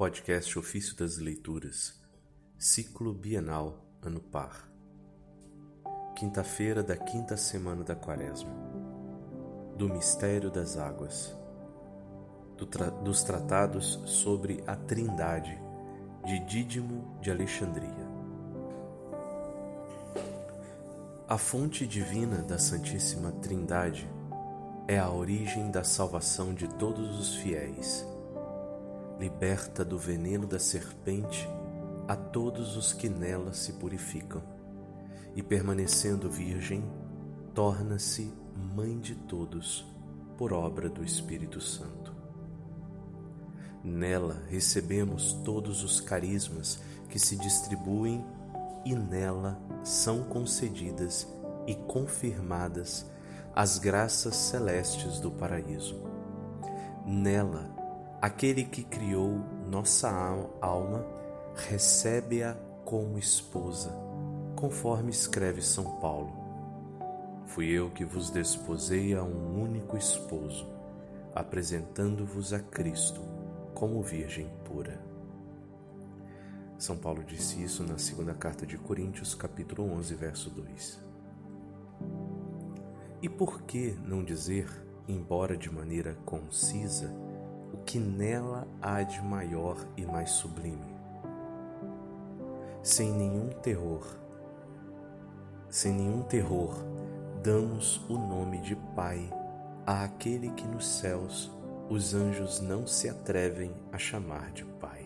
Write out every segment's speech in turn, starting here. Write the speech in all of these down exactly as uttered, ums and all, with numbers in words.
Podcast Ofício das Leituras, Ciclo Bienal, Ano Par. Quinta-feira da quinta semana da Quaresma. Do Mistério das Águas. Do tra- dos Tratados sobre a Trindade, de Dídimo de Alexandria. A fonte divina da Santíssima Trindade é a origem da salvação de todos os fiéis. Liberta do veneno da serpente a todos os que nela se purificam, e permanecendo virgem, torna-se mãe de todos por obra do Espírito Santo. Nela recebemos todos os carismas que se distribuem e nela são concedidas e confirmadas as graças celestes do paraíso. Nela, aquele que criou nossa alma recebe-a como esposa, conforme escreve São Paulo. Fui eu que vos desposei a um único esposo, apresentando-vos a Cristo como virgem pura. São Paulo disse isso na segunda carta de Coríntios, capítulo onze, verso dois. E por que não dizer, embora de maneira concisa, o que nela há de maior e mais sublime? Sem nenhum terror, sem nenhum terror, damos o nome de Pai àquele que nos céus os anjos não se atrevem a chamar de Pai.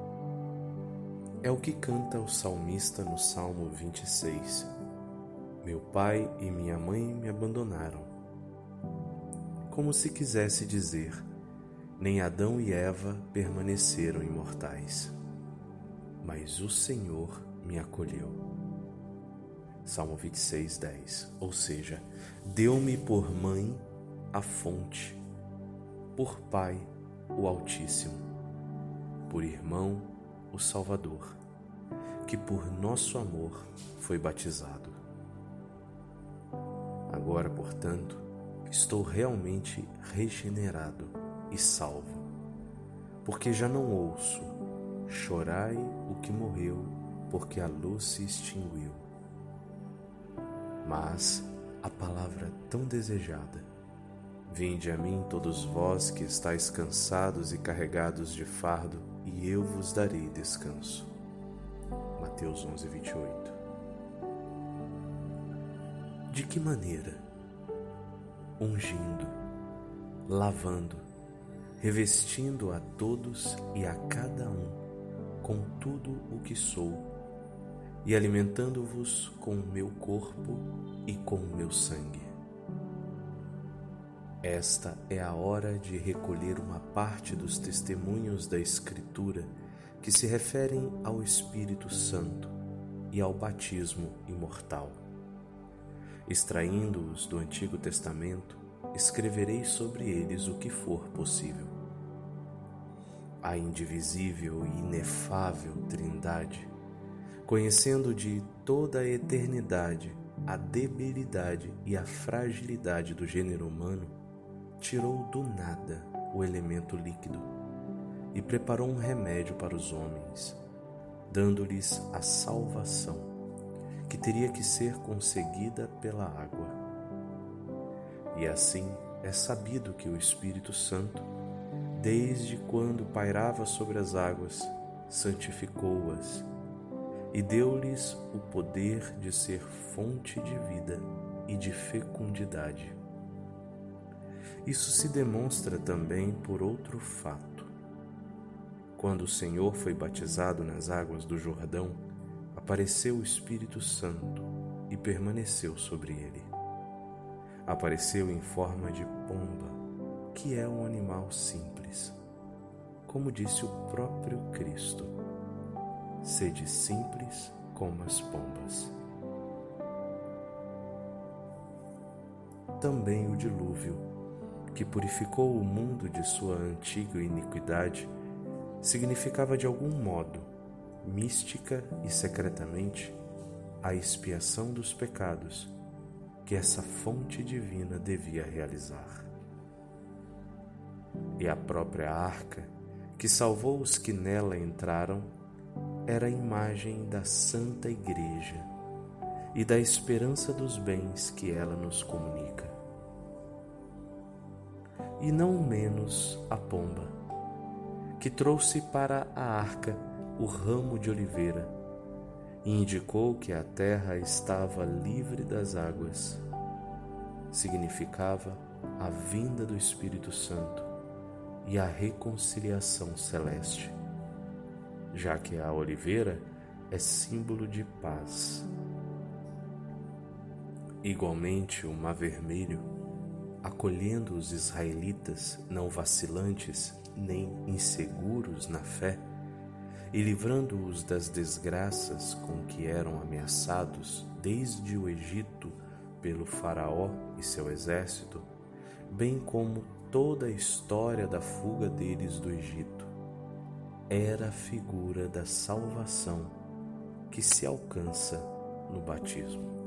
É o que canta o salmista no Salmo vinte e seis. Meu pai e minha mãe me abandonaram. Como se quisesse dizer, nem Adão e Eva permaneceram imortais, mas o Senhor me acolheu. Salmo vinte e seis, dez. Ou seja, deu-me por mãe a fonte, por pai o Altíssimo, por irmão o Salvador, que por nosso amor foi batizado. Agora, portanto, estou realmente regenerado e salvo, porque já não ouço: chorai o que morreu, porque a luz se extinguiu. Mas a palavra tão desejada: vinde a mim todos vós que estáis cansados e carregados de fardo, e eu vos darei descanso. Mateus onze, vinte e oito. De que maneira? Ungindo, lavando, revestindo a todos e a cada um com tudo o que sou, e alimentando-vos com o meu corpo e com o meu sangue. Esta é a hora de recolher uma parte dos testemunhos da Escritura que se referem ao Espírito Santo e ao batismo imortal. Extraindo-os do Antigo Testamento, escreverei sobre eles o que for possível. A indivisível e inefável Trindade, conhecendo de toda a eternidade a debilidade e a fragilidade do gênero humano, tirou do nada o elemento líquido e preparou um remédio para os homens, dando-lhes a salvação, que teria que ser conseguida pela água. E assim é sabido que o Espírito Santo, desde quando pairava sobre as águas, santificou-as e deu-lhes o poder de ser fonte de vida e de fecundidade. Isso se demonstra também por outro fato. Quando o Senhor foi batizado nas águas do Jordão, apareceu o Espírito Santo e permaneceu sobre ele. Apareceu em forma de pomba, que é um animal simples. Como disse o próprio Cristo: sede simples como as pombas. Também o dilúvio, que purificou o mundo de sua antiga iniquidade, significava de algum modo, mística e secretamente, a expiação dos pecados que essa fonte divina devia realizar. E a própria arca, que salvou os que nela entraram, era a imagem da Santa Igreja e da esperança dos bens que ela nos comunica. E não menos a pomba, que trouxe para a arca o ramo de oliveira e indicou que a terra estava livre das águas. Significava a vinda do Espírito Santo e a reconciliação celeste, já que a oliveira é símbolo de paz. Igualmente, o mar vermelho, acolhendo os israelitas não vacilantes nem inseguros na fé, e livrando-os das desgraças com que eram ameaçados desde o Egito pelo faraó e seu exército, bem como toda a história da fuga deles do Egito, era a figura da salvação que se alcança no batismo.